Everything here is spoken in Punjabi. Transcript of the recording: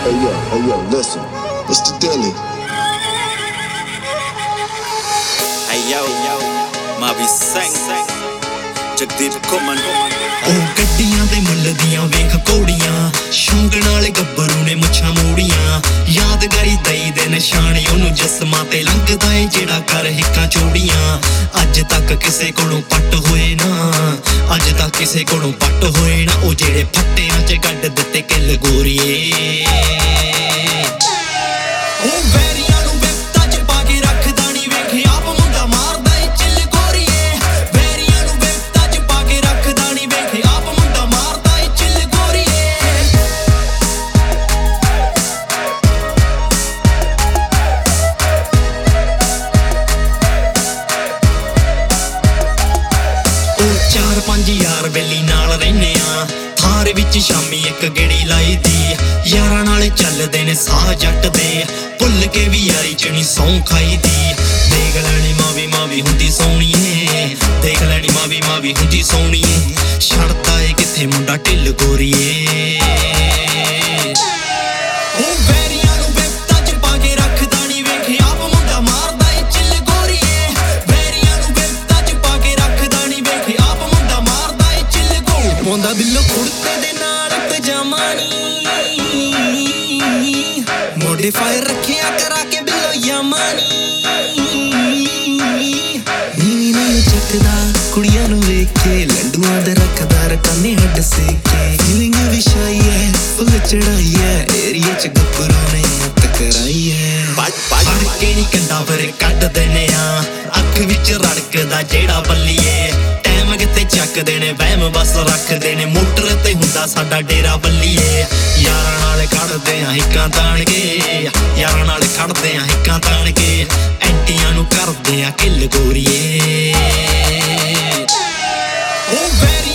Hey yo, listen. It's the Dilly. Hey yo, Mavi Sang, Jagdeep Kuman. ਉਹ ਗੱਡੀਆਂ ਦੇ ਮੁੱਲ ਦੀਆਂ ਵੇਖ ਕੋੜੀਆਂ, ਸ਼ੌਂਕ ਨਾਲ ਗੱਭਰੂ ਨੇ ਮੁੱਛਾਂ ਮੋੜੀਆਂ, ਯਾਦਗਾਰੀ ਦਈ ਦੇ ਨਿਸ਼ਾਨੇ ਉਹਨੂੰ ਜਿਸਮਾਂ ਤੇ ਲੰਘਦਾ ਏ ਜਿਹੜਾ ਕਰ ਹਿੱਕਾਂ ਚੋੜੀਆਂ। ਅੱਜ ਤੱਕ ਕਿਸੇ ਕੋਲੋਂ ਪੱਟ ਹੋਏ ਨਾ, ਅੱਜ ਤੱਕ ਕਿਸੇ ਕੋਲੋਂ ਪੱਟ ਹੋਏ ਨਾ, ਉਹ ਜਿਹੜੇ ਫੱਟਿਆਂ 'ਚ ਕੱਢ ਦਿੱਤੇ ਕਿੱਲ ਗੋਰੀਏ। ਉਹ ਵੈਰੀਆਂ ਨੂੰ ਵਿਪਤਾ 'ਚ ਪਾ ਕੇ ਰੱਖਦਾ ਨੀ, ਵੇਖੇ ਆਪ ਮੁੰਡਾ ਮਾਰਦਾ ਏ ਚਿੱਲ ਗੋਰੀਏ। ਵੈਰੀਆਂ ਨੂੰ ਵਿਪਤਾ 'ਚ ਪਾ ਕੇ ਰੱਖਦਾ ਨੀ, ਵੇਖੇ ਆਪ ਮੁੰਡਾ ਮਾਰਦਾ ਏ ਚਿੱਲ ਗੋਰੀਏ। ਉਹ 4-5 ਯਾਰ ਬੇਲੀ ਨਾਲ ਰਹਿੰਦੇ ਆ, ਥਾਰ ਵਿੱਚ ਸ਼ਾਮੀ ਇੱਕ ਗੇੜੀ ਲਾਈ ਦੀ, ਯਾਰਾਂ ਨਾਲ ਚੱਲਦੇ ਨੇ ਸਾਹ ਜੱਟ ਦੇ, ਭੁੱਲ ਕੇ ਵੀ ਯਾਰੀ 'ਚ ਨੀ ਸੌਂ ਖਾਈ ਦੀ। ਦੇਖ ਲੈਣੀ ਮਾਵੀ ਹੁੰਦੀ ਸੋਹਣੀਏ, ਦੇਖ ਲੈਣੀ ਮਾਵੀ ਹੁੰਦੀ ਸੋਹਣੀਏ, ਛੱਡਦਾ ਏ ਕਿੱਥੇ ਮੁੰਡਾ ਢਿੱਲ ਗੋਰੀਏ। ਉਹ ਵੈਰੀਆਂ ਨੂੰ ਵਿਪਤਾ 'ਚ ਪਾ ਕੇ ਰੱਖਦਾ ਨੀ, ਵੇਖੇ ਆਪ ਮੁੰਡਾ ਮਾਰਦਾ ਏ ਚਿੱਲ ਗੋਰੀਏ। ਵੈਰੀਆਂ ਨੂੰ ਵਿਪਤਾ 'ਚ ਪਾ ਕੇ ਰੱਖਦਾ ਨੀ, ਵੇਖੇ ਆਪ ਮੁੰਡਾ ਮਾਰਦਾ ਏ ਚਿੱਲ ਗੋ। ਪਾਉਂਦਾ ਬਿੱਲੋ ਕੁੜਤੇ ਦੇ ਨਾਲ ਪਜਾਮਾ ਨੀ, ਮੋਡੀਫਾਈ ਰੱਖਿਆ ਕਰਾ ਕੇ ਬਿੱਲੋ ਯਾਮਾ ਨੀ। ਚੱਕਦਾ ਕੁੜੀਆਂ ਨੂੰ ਵੇਖ ਕੇ, ਲੰਡੂਆਂ ਦੇ ਰੱਖਦਾ ਰਕਾਨੇ ਹੱਡ ਸੇਕੇ, ਫੀਲਿੰਗ ਵੀ ਸ਼ਾਈ ਐ ਫੁੱਲ ਚੜਾਈ ਐ, ਏਰੀਏ 'ਚ ਗੱਭਰੂ ਨੇ ਹੱਥ ਕਰਾਈ ਐ। ਫੜ ਕੇ ਨੀ ਕੰਡਾ ਫਿਰ ਕੱਢ ਦਿੰਨੇ ਆ, ਅੱਖ ਵਿੱਚ ਰੜਕਦਾ ਜਿਹੜਾ ਬੱਲੀਏ। ਟਾਈਮ ਕਿਤੇ ਚੱਕਦੇ ਨੇ ਵਹਿਮ ਬਸ ਰੱਖਦੇ ਨੇ, ਮੋਟਰ ਤੇ ਹੁੰਦਾ ਸਾਡਾ ਡੇਰਾ ਬੱਲੀਏ। ਯਾਰਾਂ ਨਾਲ ਖੜਦੇ ਆ ਹਿੱਕਾਂ ਤਾਣ ਕੇ, ਯਾਰਾਂ ਨਾਲ ਖੜਦੇ ਆ ਹਿੱਕਾਂ ਤਾਣ ਕੇ, ਐਂਟੀਆਂ ਨੂੰ ਕਰਦੇ ਆ ਕਿੱਲ ਗੋਰੀਏ। ਉਹ ਵੈਰੀ